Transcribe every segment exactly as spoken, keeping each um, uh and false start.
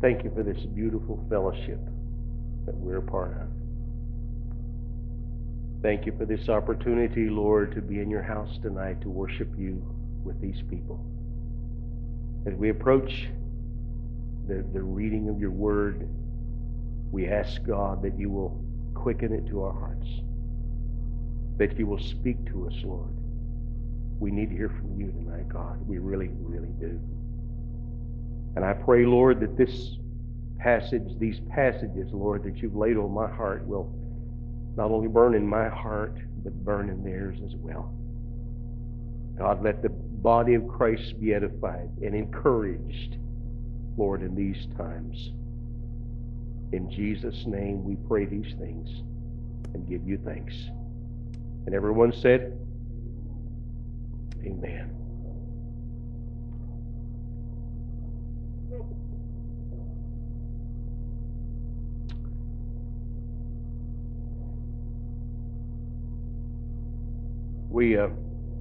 Thank you for this beautiful fellowship that we're a part of. Thank you for this opportunity, Lord, to be in your house tonight to worship you with these people. As we approach the, the reading of your word, we ask, God, that you will quicken it to our hearts, that you will speak to us, Lord. We need to hear from you tonight, God. We really, really do. And I pray, Lord, that this passage, these passages, Lord, that you've laid on my heart will not only burn in my heart, but burn in theirs as well. God, let the body of Christ be edified and encouraged, Lord, in these times. In Jesus' name we pray these things and give you thanks. And everyone said, amen. We uh,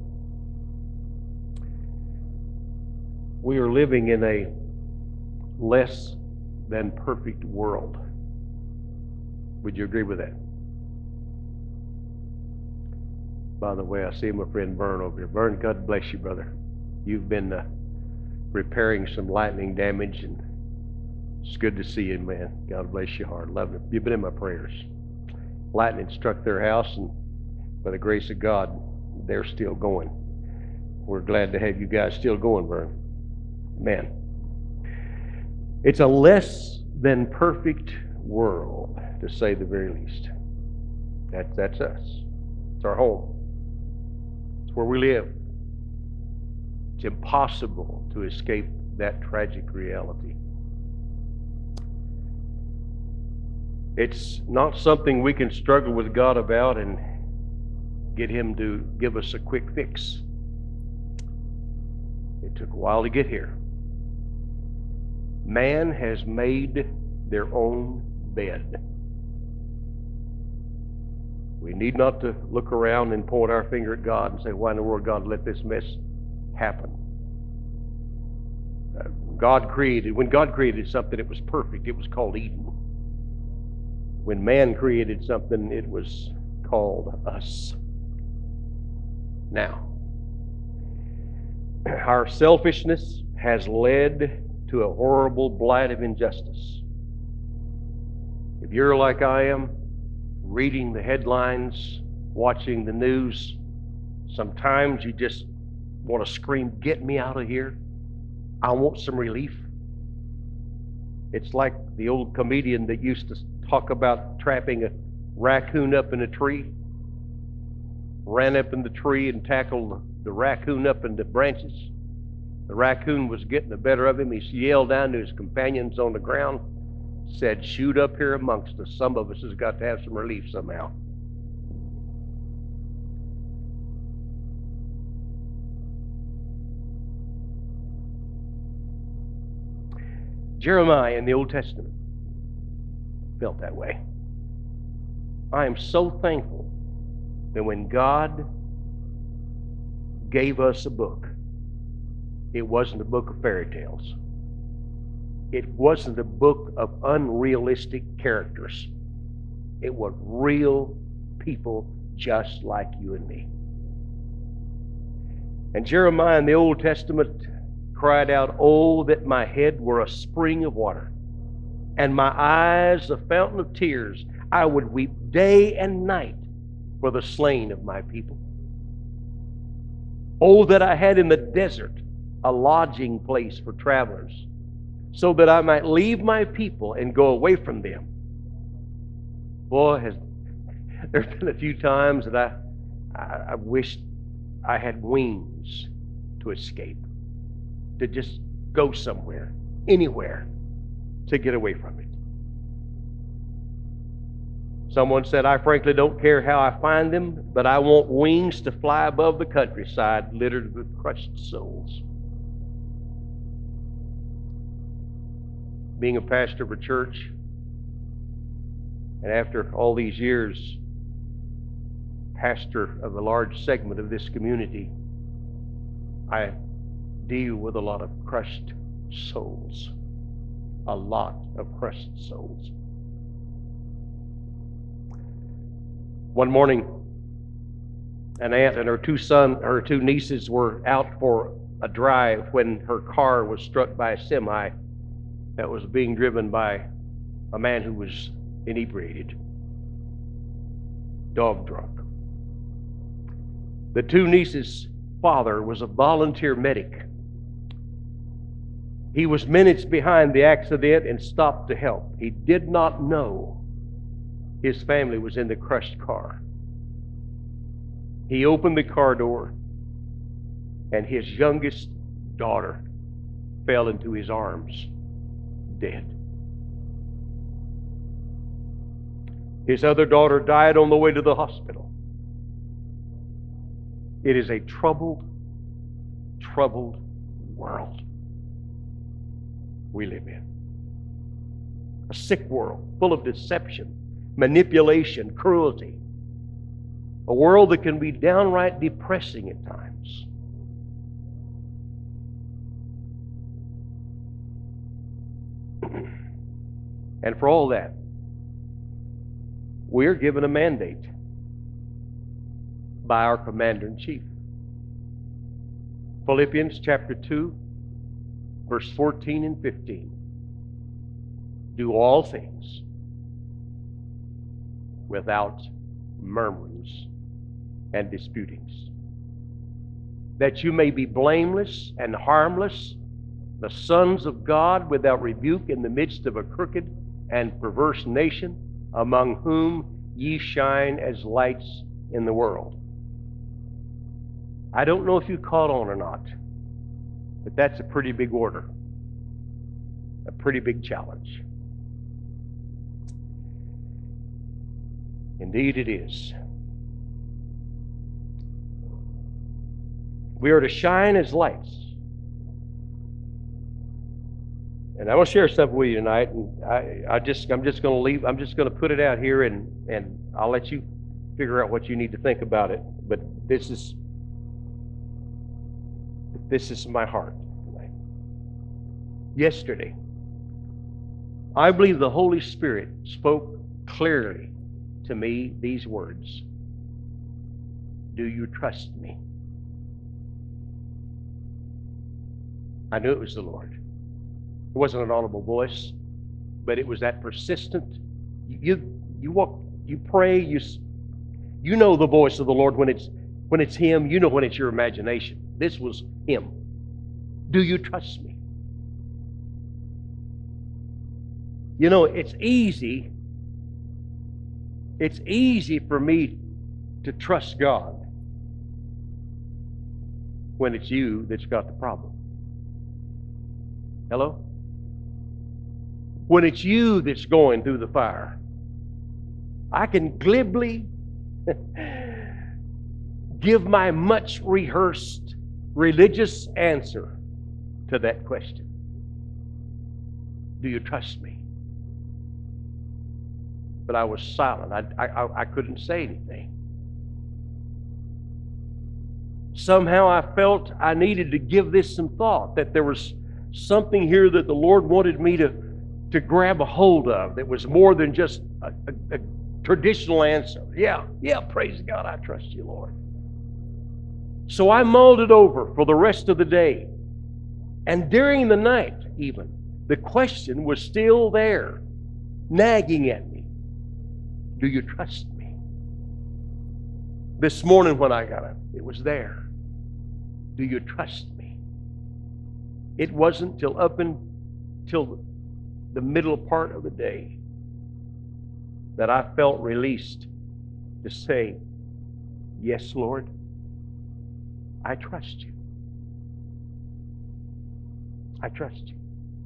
we are living in a less than perfect world. Would you agree with that? By the way, I see my friend Vern over here. Vern, God bless you, brother. You've been uh, repairing some lightning damage, and it's good to see you, man. God bless you hard. Love you. You've been in my prayers. Lightning struck their house, and by the grace of God, they're still going. We're glad to have you guys still going, Vern. Man, it's a less than perfect world, to say the very least. That's, that's us. It's our home. It's where we live. It's impossible to escape that tragic reality. It's not something we can struggle with God about and get Him to give us a quick fix. It took a while to get here. Man has made their own bed. We need not to look around and point our finger at God and say, why in the world, God, let this mess happen? Uh, God created, when God created something, it was perfect. It was called Eden. When man created something, it was called us. Now, our selfishness has led to a horrible blight of injustice. If you're like I am, reading the headlines, watching the news, sometimes you just want to scream, get me out of here. I want some relief. It's like the old comedian that used to talk about trapping a raccoon up in a tree. Ran up in the tree and tackled the raccoon up in the branches. The raccoon was getting the better of him. He yelled down to his companions on the ground, said, shoot up here amongst us. Some of us has got to have some relief somehow. Jeremiah in the Old Testament felt that way. I am so thankful that when God gave us a book, it wasn't a book of fairy tales. It wasn't a book of unrealistic characters. It was real people just like you and me. And Jeremiah in the Old Testament cried out, oh, that my head were a spring of water, and my eyes a fountain of tears. I would weep day and night for the slain of my people. Oh, that I had in the desert a lodging place for travelers, so that I might leave my people and go away from them. Boy, has there's been a few times that I, I, I wished I had wings to escape, to just go somewhere, anywhere, to get away from it. Someone said, I frankly don't care how I find them, but I want wings to fly above the countryside littered with crushed souls. Being a pastor of a church, and after all these years, pastor of a large segment of this community, I deal with a lot of crushed souls. a lot of crushed souls. One morning, an aunt and her two son, her two nieces were out for a drive when her car was struck by a semi that was being driven by a man who was inebriated, dog drunk. The two nieces' father was a volunteer medic. He was minutes behind the accident and stopped to help. He did not know his family was in the crushed car. He opened the car door, and his youngest daughter fell into his arms, dead. His other daughter died on the way to the hospital. It is a troubled, troubled world we live in. A sick world full of deception, manipulation, cruelty. A world that can be downright depressing at times. And for all that, we're given a mandate by our Commander-in-Chief. Philippians chapter two, verse fourteen and fifteen. Do all things without murmurings and disputings, that you may be blameless and harmless, the sons of God without rebuke in the midst of a crooked and perverse nation, among whom ye shine as lights in the world. I don't know if you caught on or not, but that's a pretty big order, a pretty big challenge. Indeed it is. We are to shine as lights. And I want to share something with you tonight, and I, I just, I'm just going to leave. I'm just going to put it out here, and, and I'll let you figure out what you need to think about it. But this is, this is my heart tonight. Yesterday, I believe the Holy Spirit spoke clearly to me these words: do you trust me? I knew it was the Lord. It wasn't an audible voice, but it was that persistent. You you walk, you pray, you you know the voice of the Lord when it's when it's Him. You know when it's your imagination. This was Him. Do you trust me? You know, it's easy. It's easy for me to trust God when it's you that's got the problem. Hello? When it's you that's going through the fire, I can glibly give my much rehearsed religious answer to that question. Do you trust me? But I was silent. I, I, I couldn't say anything. Somehow I felt I needed to give this some thought, that there was something here that the Lord wanted me to, to grab a hold of that was more than just a, a, a traditional answer. Yeah, yeah, praise God, I trust you, Lord. So I mulled it over for the rest of the day. And during the night, even, the question was still there, nagging at me. Do you trust me? This morning when I got up, it was there. Do you trust me? It wasn't till up until the middle part of the day that I felt released to say, yes, Lord, I trust you. I trust you.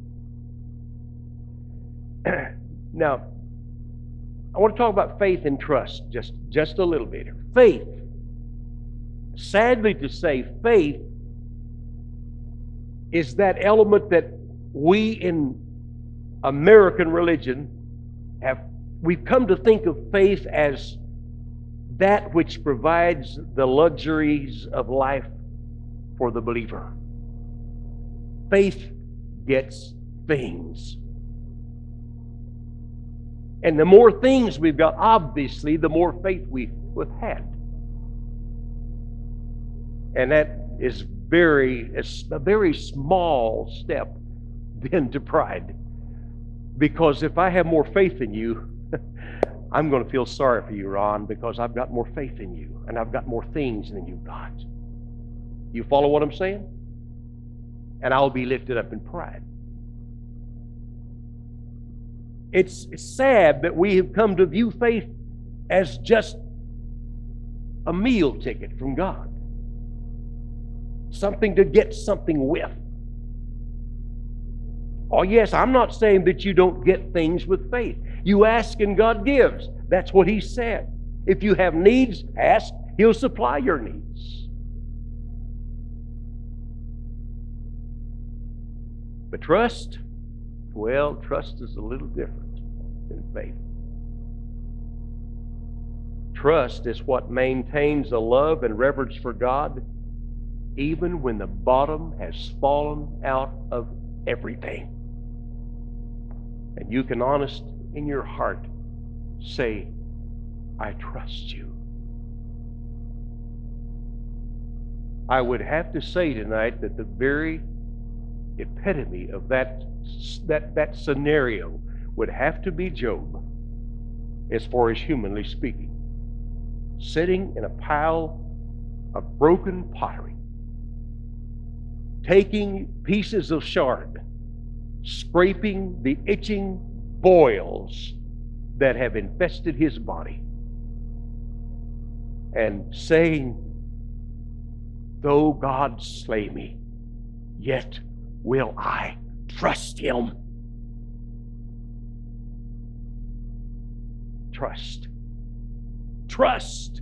Now, I want to talk about faith and trust just, just a little bit. Faith, sadly to say, faith is that element that we in American religion have, we've come to think of faith as that which provides the luxuries of life for the believer. Faith gets things. And the more things we've got, obviously, the more faith we've had. And that is very, it's a very small step then to pride. Because if I have more faith in you, I'm going to feel sorry for you, Ron, because I've got more faith in you, and I've got more things than you've got. You follow what I'm saying? And I'll be lifted up in pride. It's sad that we have come to view faith as just a meal ticket from God. Something to get something with. Oh yes, I'm not saying that you don't get things with faith. You ask and God gives. That's what He said. If you have needs, ask. He'll supply your needs. But trust, well, trust is a little different than faith. Trust is what maintains a love and reverence for God even when the bottom has fallen out of everything. And you can honest in your heart say, I trust you. I would have to say tonight that the very epitome of that, that, that scenario would have to be Job, as far as humanly speaking. Sitting in a pile of broken pottery, taking pieces of shard, scraping the itching boils that have infested his body, and saying, though God slay me, yet will I trust Him. Trust. Trust.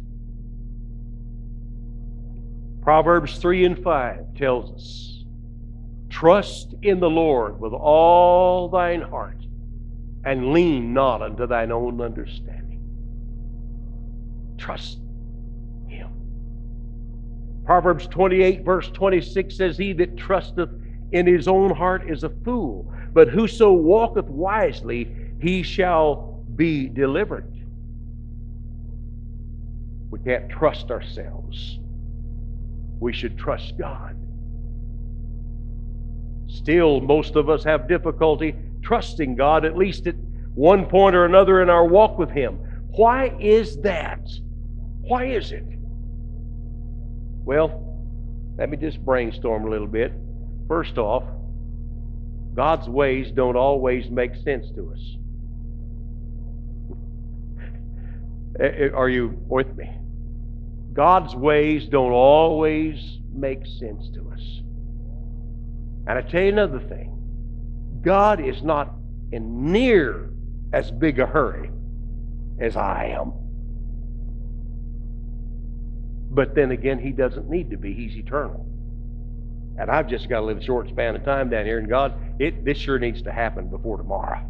Proverbs three and five tells us, trust in the Lord with all thine heart, and lean not unto thine own understanding. Trust Him. Proverbs twenty-eight verse twenty-six says, he that trusteth in his own heart is a fool, but whoso walketh wisely, he shall be delivered. We can't trust ourselves. We should trust God. Still, most of us have difficulty trusting God, at least at one point or another in our walk with Him. Why is that? Why is it? Well, let me just brainstorm a little bit. First off, God's ways don't always make sense to us. Are you with me? God's ways don't always make sense to us. And I tell you another thing. God is not in near as big a hurry as I am. But then again, He doesn't need to be. He's eternal. And I've just got to live a short span of time down here. And God, it, this sure needs to happen before tomorrow.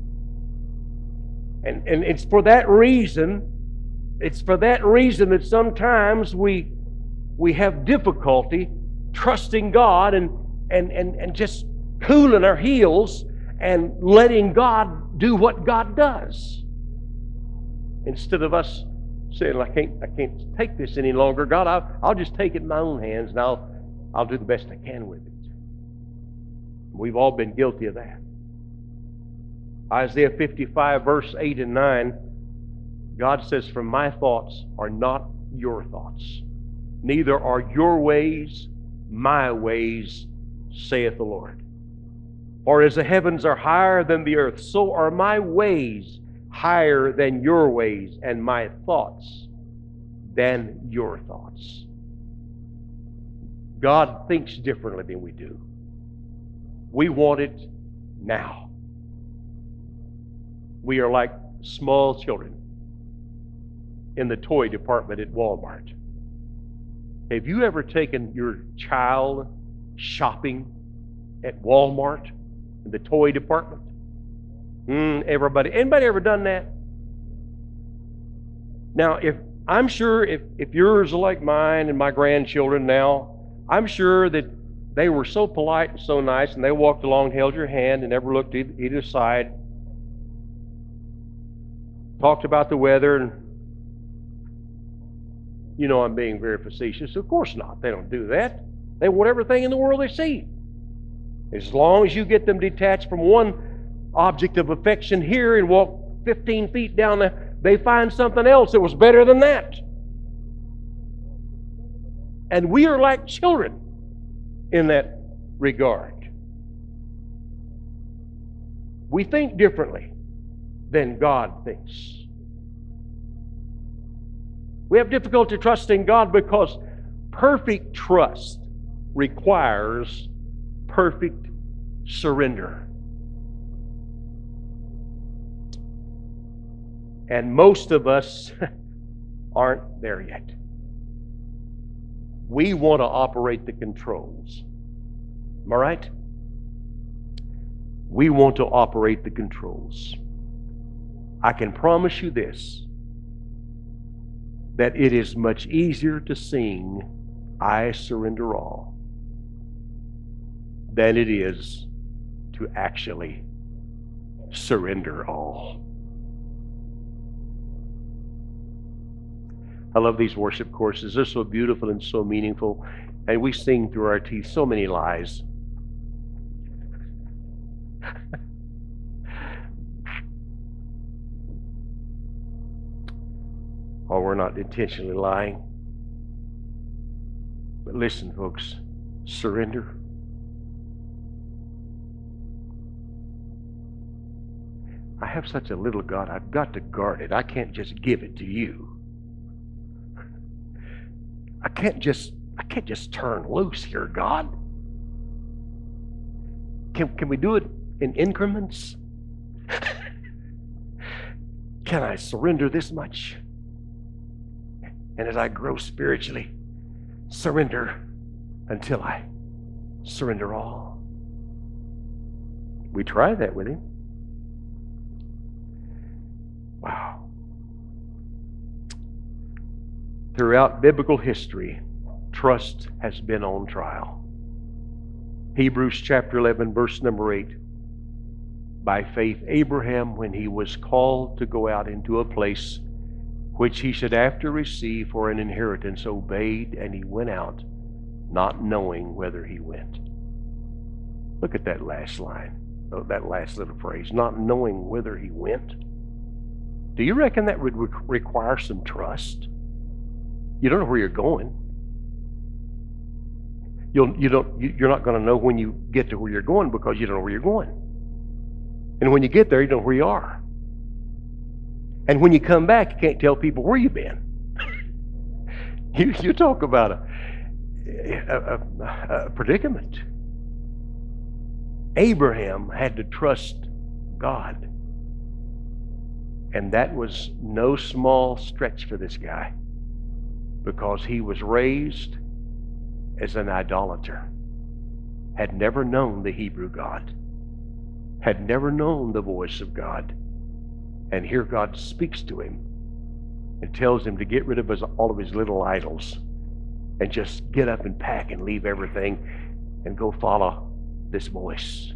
And, and it's for that reason, it's for that reason that sometimes we, we have difficulty trusting God and, and, and, and just cooling our heels and letting God do what God does. Instead of us saying, I can't, I can't take this any longer. God, I'll, I'll just take it in my own hands and I'll, I'll do the best I can with it. We've all been guilty of that. Isaiah fifty-five, verse eight and nine, God says, for my thoughts are not your thoughts, neither are your ways my ways, saith the Lord. For as the heavens are higher than the earth, so are my ways higher than your ways, and my thoughts than your thoughts. God thinks differently than we do. We want it now. We are like small children in the toy department at Walmart. Have you ever taken your child shopping at Walmart in the toy department? Mm, everybody, anybody ever done that? Now, if I'm sure if, if yours are like mine and my grandchildren now, I'm sure that they were so polite and so nice, and they walked along, held your hand, and never looked either side. talked about the weather, and you know I'm being very facetious. Of course not. They don't do that. They want everything in the world they see. As long as you get them detached from one object of affection here and walk fifteen feet down there, they find something else that was better than that. And we are like children in that regard. We think differently than God thinks. We have difficulty trusting God because perfect trust requires perfect surrender. And most of us aren't there yet. We want to operate the controls. Am I right? We want to operate the controls. I can promise you this, that it is much easier to sing, "I surrender all," than it is to actually surrender all. I love these worship courses. They're so beautiful and so meaningful, and we sing through our teeth so many lies. Or we're not intentionally lying. But listen, folks, surrender. I have such a little God, I've got to guard it. I can't just give it to you. I can't just I can't just turn loose here, God. Can, can we do it in increments? Can I surrender this much? And as I grow spiritually, surrender until I surrender all. We try that with Him. Wow. Throughout biblical history, trust has been on trial. Hebrews chapter eleven, verse number eight. By faith, Abraham, when he was called to go out into a place which he should after receive for an inheritance, obeyed, and he went out, not knowing whither he went. Look at that last line, that last little phrase, not knowing whither he went. Do you reckon that would require some trust? You don't know where you're going. You'll, you don't, you're not going to know when you get to where you're going because you don't know where you're going. And when you get there, you don't know where you are. And when you come back, you can't tell people where you've been. you, you talk about a, a, a, a predicament. Abraham had to trust God. And that was no small stretch for this guy, because he was raised as an idolater, had never known the Hebrew God, had never known the voice of God. And here God speaks to him and tells him to get rid of his, all of his little idols and just get up and pack and leave everything and go follow this voice.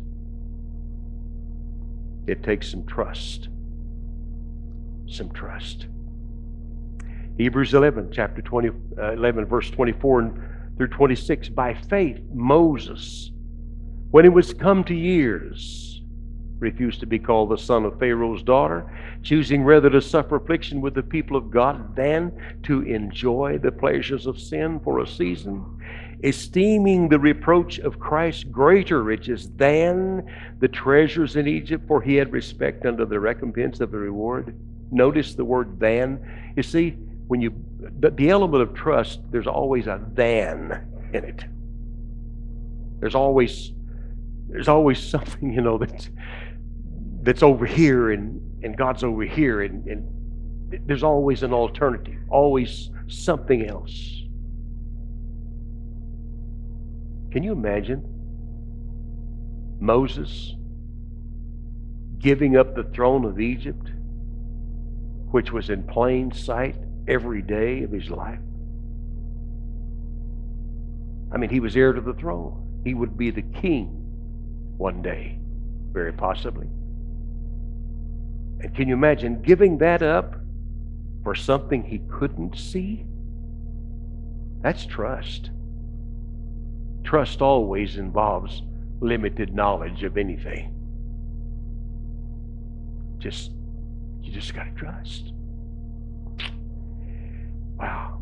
It takes some trust. Some trust. Hebrews eleven, chapter twenty, uh, eleven, verse twenty-four through twenty-six. By faith, Moses, when he was come to years, refused to be called the son of Pharaoh's daughter, choosing rather to suffer affliction with the people of God than to enjoy the pleasures of sin for a season, esteeming the reproach of Christ greater riches than the treasures in Egypt, for he had respect unto the recompense of the reward. Notice the word than. You see, when you the, the element of trust, there's always a than in it. There's always there's always something, you know, that's that's over here and, and God's over here, and, and there's always an alternative, always something else. Can you imagine Moses giving up the throne of Egypt, which was in plain sight every day of his life? I mean, he was heir to the throne. He would be the king one day, very possibly. And can you imagine giving that up for something he couldn't see? That's trust. Trust always involves limited knowledge of anything. Just, you just got to trust. Wow.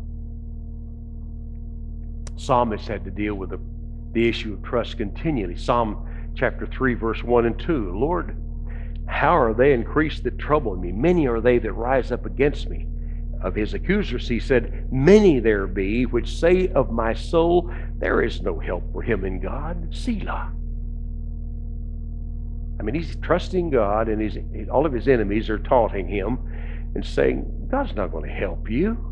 Psalmists had to deal with the, the issue of trust continually. Psalm chapter three, verse one and two. Lord, how are they increased that trouble me? Many are they that rise up against me. Of his accusers he said, many there be which say of my soul, there is no help for him in God. Selah. I mean, he's trusting God, and he's, all of his enemies are taunting him and saying, God's not going to help you.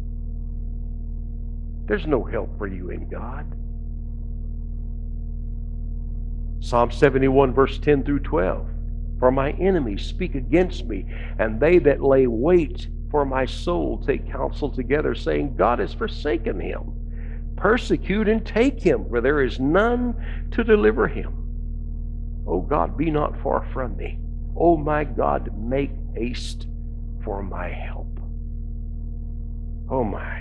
There's no help for you in God. Psalm seventy-one, verse ten through twelve. For my enemies speak against me, and they that lay wait for my soul take counsel together, saying, God has forsaken him. Persecute and take him, for there is none to deliver him. O God, be not far from me. O my God, make haste for my help. Oh my.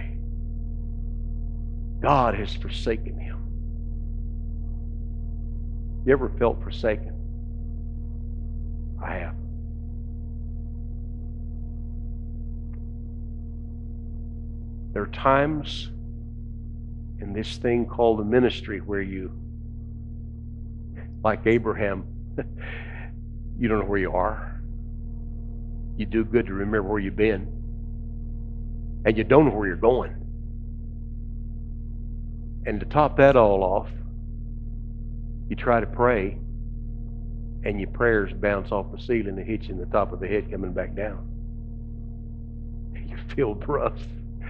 God has forsaken him. You ever felt forsaken? I have. There are times in this thing called the ministry where you, like Abraham, you don't know where you are. You do good to remember where you've been. And you don't know where you're going. And to top that all off, you try to pray, and your prayers bounce off the ceiling and hit you in the top of the head coming back down. You feel rough.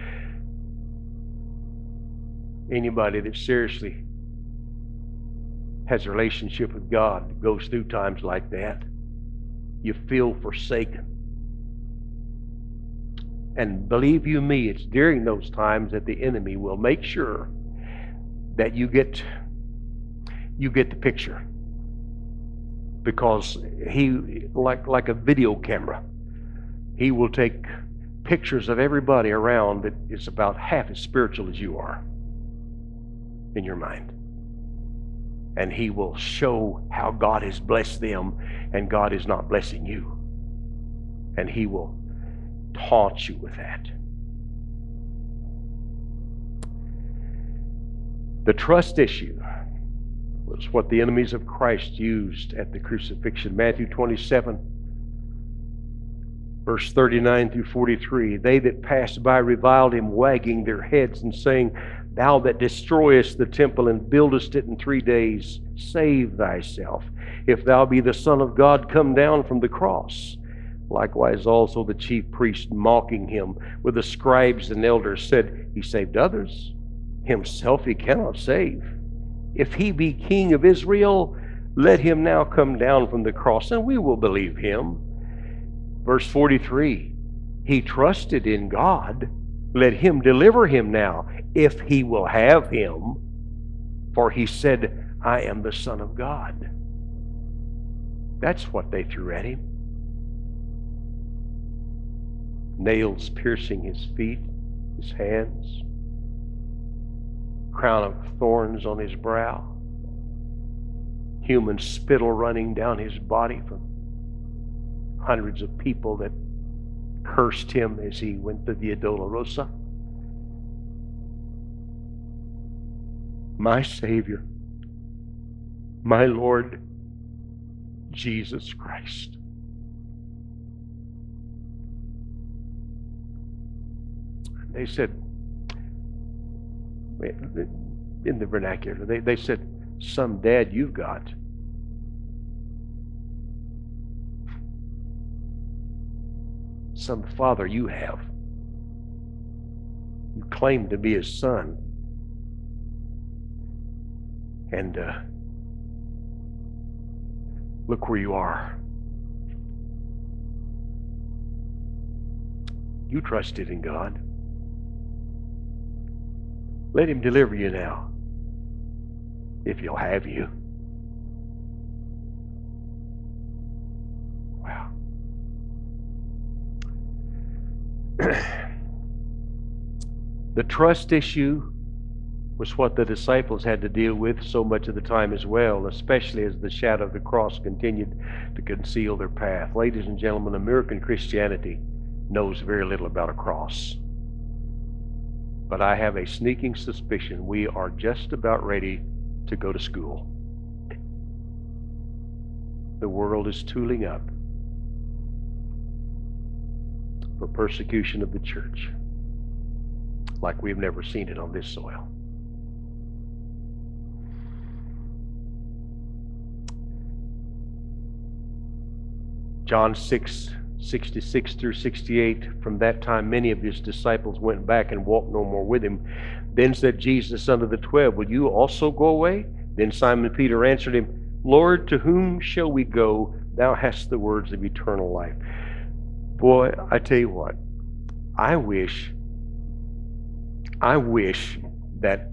Anybody that seriously has a relationship with God goes through times like that. You feel forsaken. And believe you me, it's during those times that the enemy will make sure that you get you get the picture, because he, like like a video camera, he will take pictures of everybody around that is about half as spiritual as you are in your mind, and he will show how God has blessed them and God is not blessing you, and he will taunt you with that. The trust issue was what the enemies of Christ used at the crucifixion. Matthew twenty-seven, verse thirty-nine through forty-three. They that passed by reviled him, wagging their heads and saying, Thou that destroyest the temple and buildest it in three days, save thyself. If thou be the Son of God, come down from the cross. Likewise also the chief priests, mocking him with the scribes and elders, said, He saved others. Himself he cannot save. If he be king of Israel, let him now come down from the cross, and we will believe him. Verse forty-three, he trusted in God. Let him deliver him now, if he will have him. For he said, I am the Son of God. That's what they threw at him. Nails piercing his feet, his hands. Crown of thorns on his brow, human spittle running down his body from hundreds of people that cursed him as he went to Via Dolorosa. My Savior, my Lord Jesus Christ. They said, in the vernacular, they, they said, some dad you've got. Some father you have. You claim to be his son. And uh, look where you are. You trusted in God. Let him deliver you now, if he'll have you. Wow. The trust issue was what the disciples had to deal with so much of the time as well, especially as the shadow of the cross continued to conceal their path. Ladies and gentlemen, American Christianity knows very little about a cross. But I have a sneaking suspicion we are just about ready to go to school. The world is tooling up for persecution of the church like we've never seen it on this soil. John six, sixty-six through sixty-eight, from that time many of his disciples went back and walked no more with him. Then said Jesus unto the twelve, will you also go away? Then Simon Peter answered him, Lord, to whom shall we go? Thou hast the words of eternal life. Boy, I tell you what, I wish, I wish that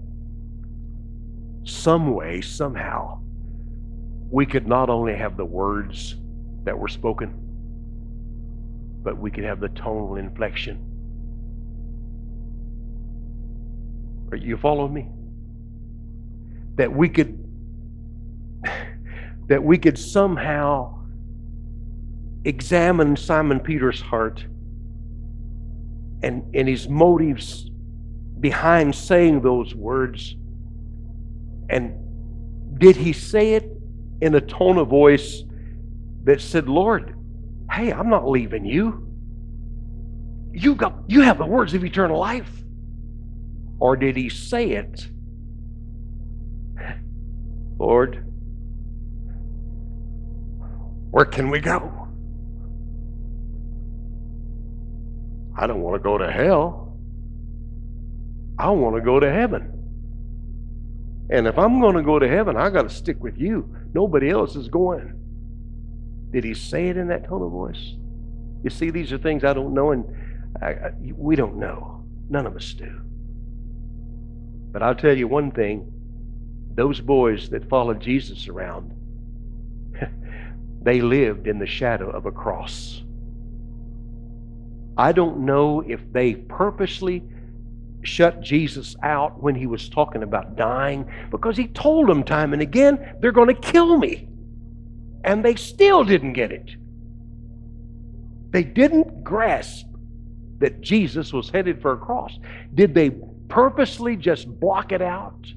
some way, somehow, we could not only have the words that were spoken, but we could have the tonal inflection. Are you following me? That we could that we could somehow examine Simon Peter's heart and, and his motives behind saying those words. And did he say it in a tone of voice that said, Lord, hey, I'm not leaving you. You got, you have the words of eternal life. Or did he say it, Lord, where can we go? I don't want to go to hell. I want to go to heaven. And if I'm going to go to heaven, I got to stick with you. Nobody else is going. Did he say it in that tone of voice? You see, these are things I don't know, and I, I, we don't know. None of us do. But I'll tell you one thing. Those boys that followed Jesus around, they lived in the shadow of a cross. I don't know if they purposely shut Jesus out when he was talking about dying, because he told them time and again, they're going to kill me. And they still didn't get it. They didn't grasp that Jesus was headed for a cross. Did they purposely just block it out?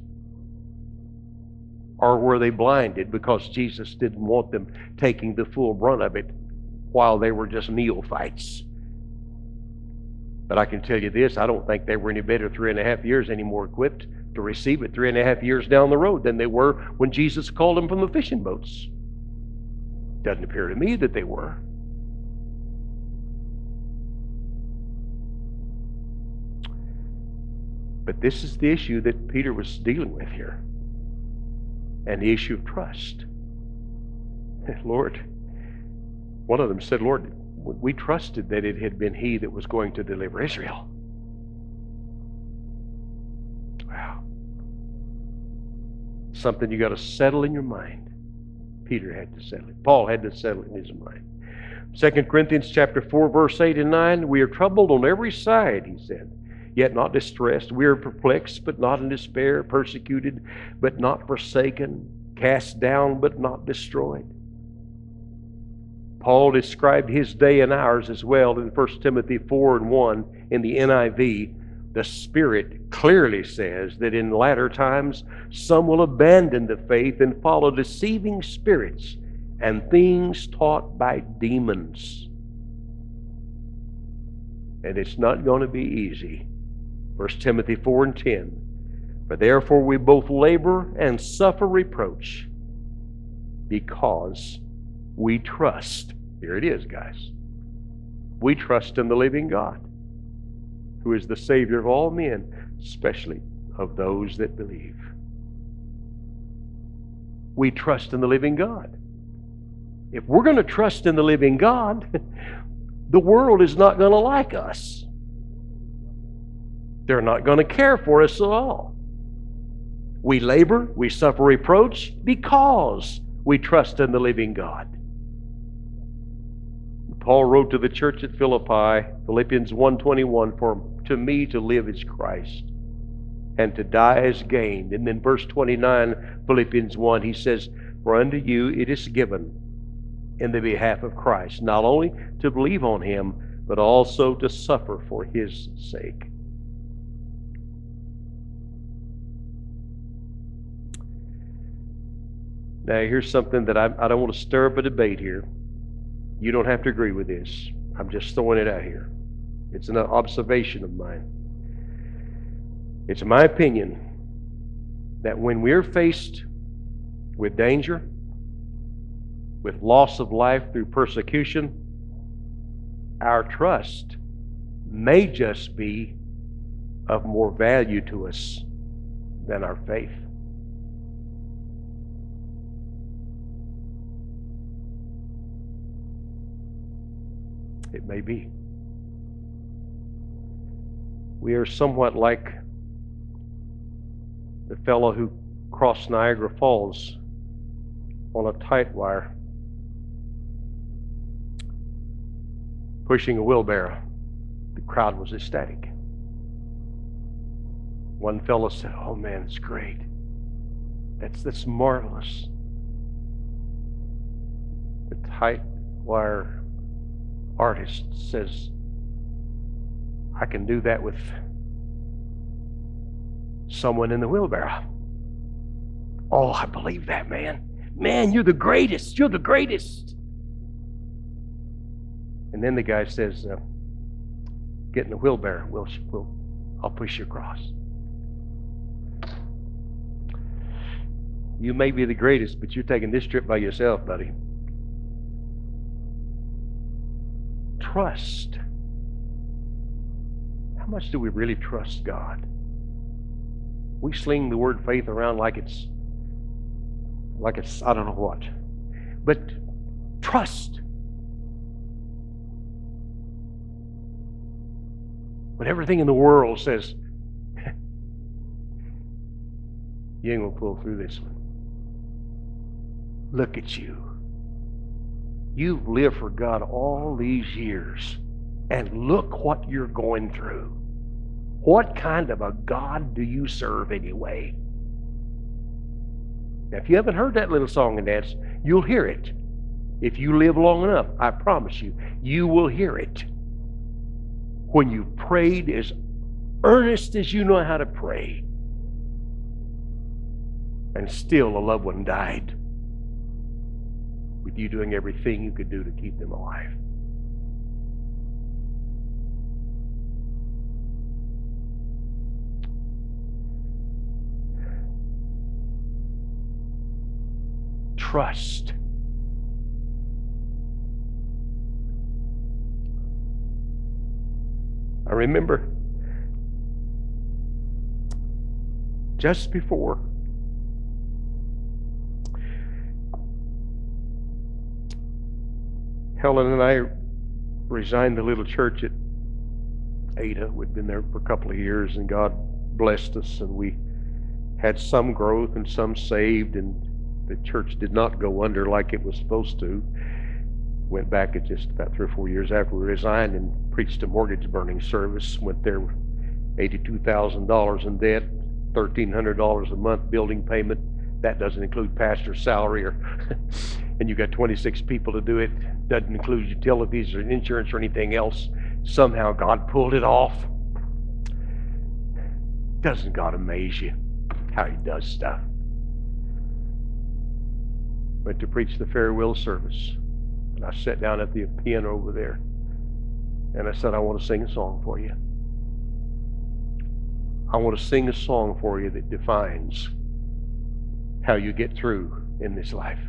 Or were they blinded because Jesus didn't want them taking the full brunt of it while they were just neophytes? But I can tell you this, I don't think they were any better three and a half years any more equipped to receive it three and a half years down the road than they were when Jesus called them from the fishing boats. Doesn't appear to me that they were. But this is the issue that Peter was dealing with here. And the issue of trust. Lord, one of them said, Lord, we trusted that it had been he that was going to deliver Israel. Wow. Something you got to settle in your mind. Peter had to settle it. Paul had to settle it in his mind. Second Corinthians chapter four, verse eight and nine, we are troubled on every side, he said, yet not distressed. We are perplexed, but not in despair, persecuted, but not forsaken, cast down, but not destroyed. Paul described his day and ours as well in First Timothy four and one in the N I V. The Spirit clearly says that in latter times some will abandon the faith and follow deceiving spirits and things taught by demons. And it's not going to be easy. First Timothy four and ten. For therefore we both labor and suffer reproach because we trust. Here it is, guys. We trust in the living God, who is the Savior of all men, especially of those that believe. We trust in the living God. If we're going to trust in the living God, the world is not going to like us. They're not going to care for us at all. We labor, we suffer reproach because we trust in the living God. Paul wrote to the church at Philippi, Philippians one twenty-one, for to me to live is Christ, and to die is gain. And then verse twenty-nine, Philippians one, he says, for unto you it is given in the behalf of Christ, not only to believe on him, but also to suffer for his sake. Now here's something that I, I don't want to stir up a debate here. You don't have to agree with this. I'm just throwing it out here. It's an observation of mine. It's my opinion that when we're faced with danger, with loss of life through persecution, our trust may just be of more value to us than our faith. It may be. We are somewhat like the fellow who crossed Niagara Falls on a tight wire, pushing a wheelbarrow. The crowd was ecstatic. One fellow said, oh man, it's great. That's, that's marvelous. The tight wire artist says, I can do that with someone in the wheelbarrow. Oh, I believe that, man. Man, you're the greatest. You're the greatest. And then the guy says, uh, get in the wheelbarrow. We'll, we'll, I'll push you across. You may be the greatest, but you're taking this trip by yourself, buddy. Trust. How much do we really trust God? We sling the word faith around like it's, like it's, I don't know what. But trust. When everything in the world says, you ain't going to pull through this one. Look at you. You've lived for God all these years, and look what you're going through. What kind of a God do you serve anyway? Now, if you haven't heard that little song and dance, you'll hear it. If you live long enough, I promise you, you will hear it. When you prayed as earnest as you know how to pray, and still a loved one died, with you doing everything you could do to keep them alive. Trust. I remember just before Helen and I resigned the little church at Ada. We'd been there for a couple of years, and God blessed us, and we had some growth and some saved, and the church did not go under like it was supposed to. Went back at just about three or four years after we resigned and preached a mortgage burning service. Went there with eighty-two thousand dollars in debt, thirteen hundred dollars a month building payment. That doesn't include pastor's salary, or and you got twenty-six people to do it. Doesn't include utilities or insurance or anything else. Somehow God pulled it off. Doesn't God amaze you how He does stuff? Went to preach the farewell service, and I sat down at the piano over there, and I said, I want to sing a song for you. I want to sing a song for you that defines how you get through in this life.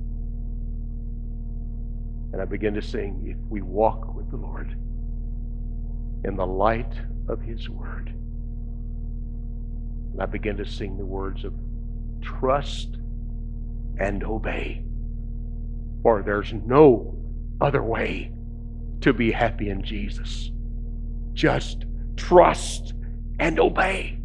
And I began to sing, if we walk with the Lord in the light of His Word. And I began to sing the words of trust and obey. For there's no other way to be happy in Jesus. Just trust and obey.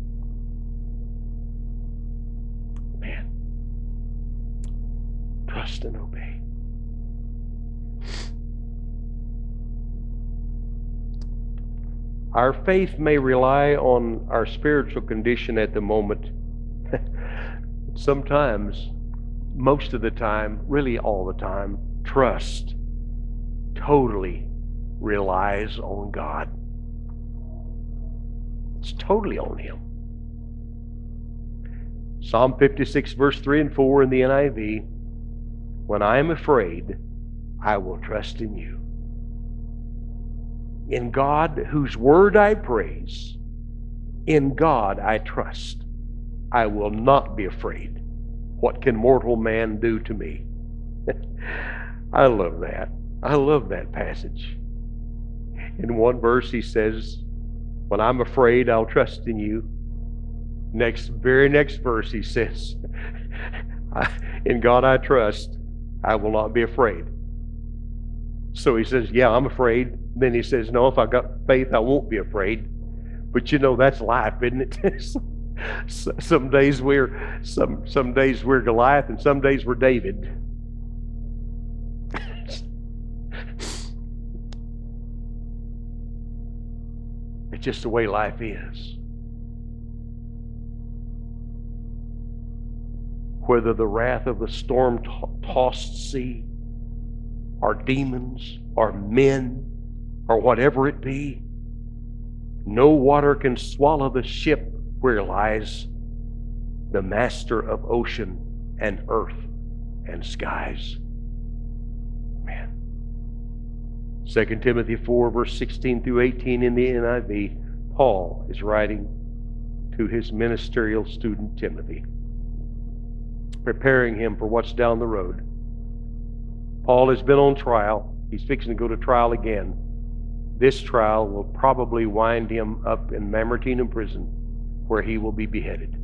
Man, trust and obey. Our faith may rely on our spiritual condition at the moment. Sometimes, most of the time, really all the time, trust totally relies on God. It's totally on Him. Psalm fifty-six, verse three and four in the N I V, when I am afraid, I will trust in you. In God, whose word I praise, in God I trust. I will not be afraid. What can mortal man do to me? I love that. I love that passage. In one verse he says, when I'm afraid, I'll trust in you. Next, very next verse he says, in God I trust, I will not be afraid. So he says, yeah, I'm afraid. Then he says, no, if I got faith, I won't be afraid. But you know, that's life, isn't it? Some days we're some some days we're Goliath, and some days we're David. It's just the way life is. Whether the wrath of the storm-tossed sea, or demons, or men, or whatever it be, no water can swallow the ship where lies the master of ocean and earth and skies. Man. Second Timothy four, verse sixteen through eighteen in the N I V, Paul is writing to his ministerial student Timothy, preparing him for what's down the road. Paul has been on trial. He's fixing to go to trial again. This trial will probably wind him up in Mamertine prison, where he will be beheaded.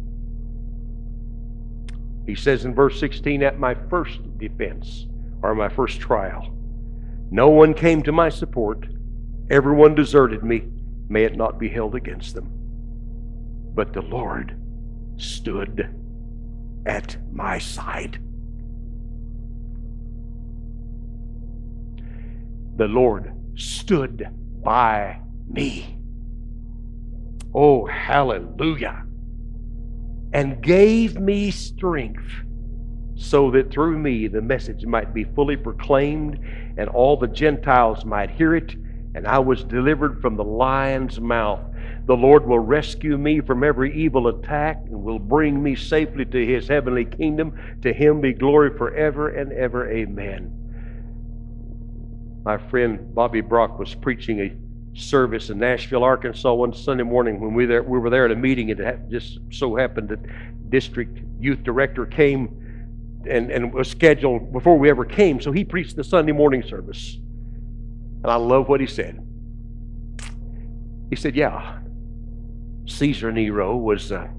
He says in verse sixteen, at my first defense, or my first trial, no one came to my support. Everyone deserted me. May it not be held against them. But the Lord stood at my side. The Lord stood by me. Oh, hallelujah. And gave me strength so that through me the message might be fully proclaimed and all the Gentiles might hear it. And I was delivered from the lion's mouth. The Lord will rescue me from every evil attack and will bring me safely to His heavenly kingdom. To Him be glory forever and ever. Amen. My friend Bobby Brock was preaching a service in Nashville, Arkansas one Sunday morning when we, there, we were there at a meeting. It just so happened that district youth director came and, and was scheduled before we ever came, so he preached the Sunday morning service. And I love what he said. He said, yeah, Caesar Nero was, uh,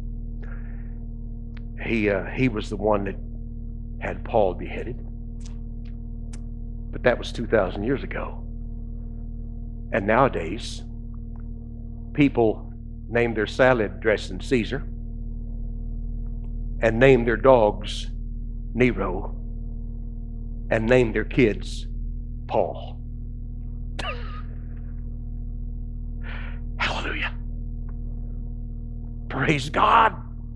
he, uh, he was the one that had Paul beheaded. But that was two thousand years ago. And nowadays, people name their salad dressing Caesar and name their dogs Nero and name their kids Paul. Hallelujah. Praise God.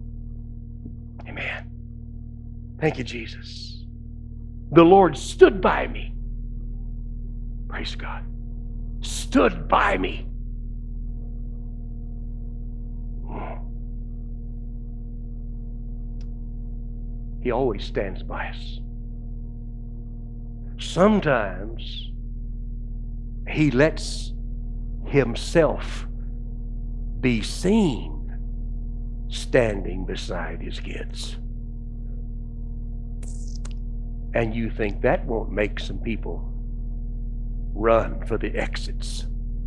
Amen. Thank you, Jesus. The Lord stood by me. Praise God. Stood by me. He always stands by us. Sometimes He lets Himself be seen standing beside His kids. And you think that won't make some people run for the exits.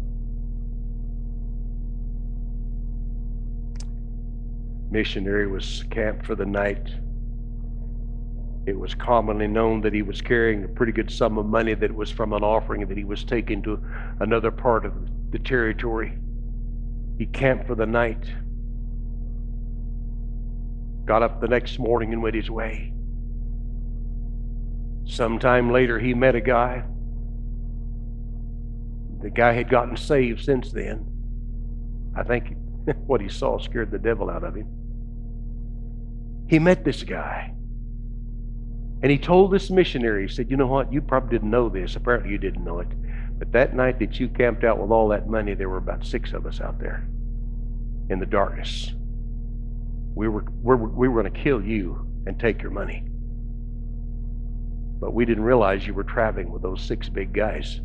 Missionary was camped for the night. It was commonly known that he was carrying a pretty good sum of money that was from an offering that he was taking to another part of the territory. He camped for the night, got up the next morning and went his way. Sometime later he met a guy. The guy had gotten saved since then. I think what he saw scared the devil out of him. He met this guy. And he told this missionary, he said, you know what, you probably didn't know this. Apparently you didn't know it. But that night that you camped out with all that money, there were about six of us out there in the darkness. We were, we were, we were going to kill you and take your money. But we didn't realize you were traveling with those six big guys.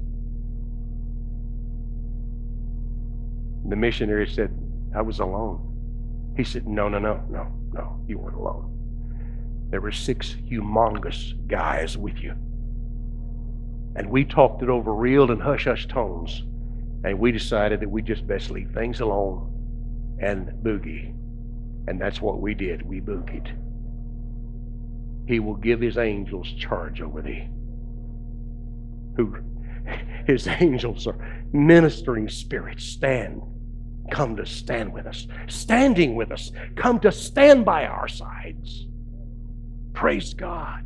The missionary said, I was alone. He said, no, no, no, no, no, you weren't alone. There were six humongous guys with you. And we talked it over real and hush-hush tones. And we decided that we just best leave things alone and boogie. And that's what we did. We boogied. He will give his angels charge over thee. Who? His angels are ministering spirits. Stand. Come to stand with us. Standing with us. Come to stand by our sides. Praise God.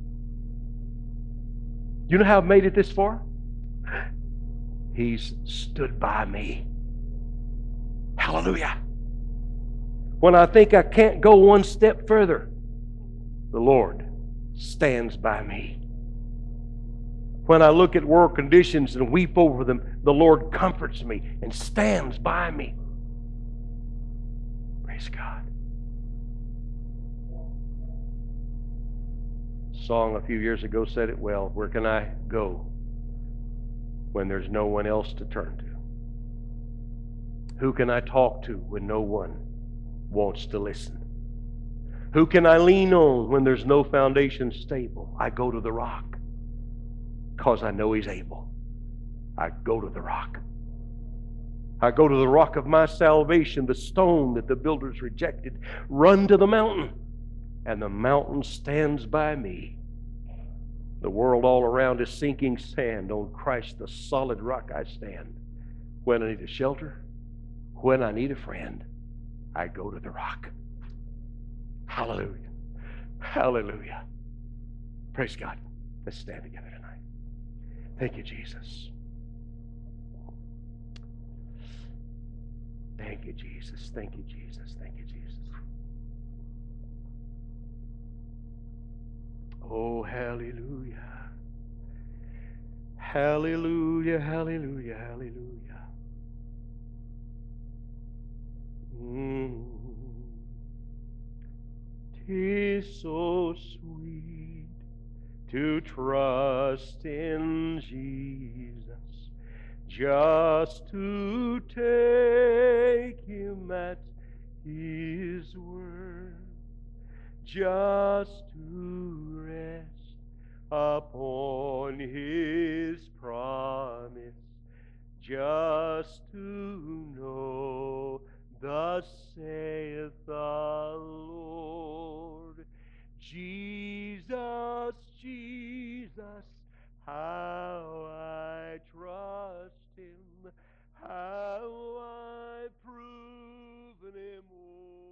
You know how I've made it this far? He's stood by me. Hallelujah. When I think I can't go one step further, the Lord stands by me. When I look at world conditions and weep over them, the Lord comforts me and stands by me. Praise God. Song a few years ago said it well. Where can I go when there's no one else to turn to? Who can I talk to when no one wants to listen? Who can I lean on when there's no foundation stable? I go to the rock because I know He's able. I go to the rock. I go to the rock of my salvation, the stone that the builders rejected. Run to the mountain, and the mountain stands by me. The world all around is sinking sand. On Christ, the solid rock, I stand. When I need a shelter, when I need a friend, I go to the rock. Hallelujah. Hallelujah. Praise God. Let's stand together tonight. Thank you, Jesus. Thank you, Jesus. Thank you, Jesus. Thank you, Jesus. Oh, hallelujah. Hallelujah, hallelujah, hallelujah. Mm. 'Tis so sweet to trust in Jesus, just to take Him at His word, just to rest upon His promise, just to know thus saith the Lord. Jesus, Jesus, how I trust Him, how I've proven Him.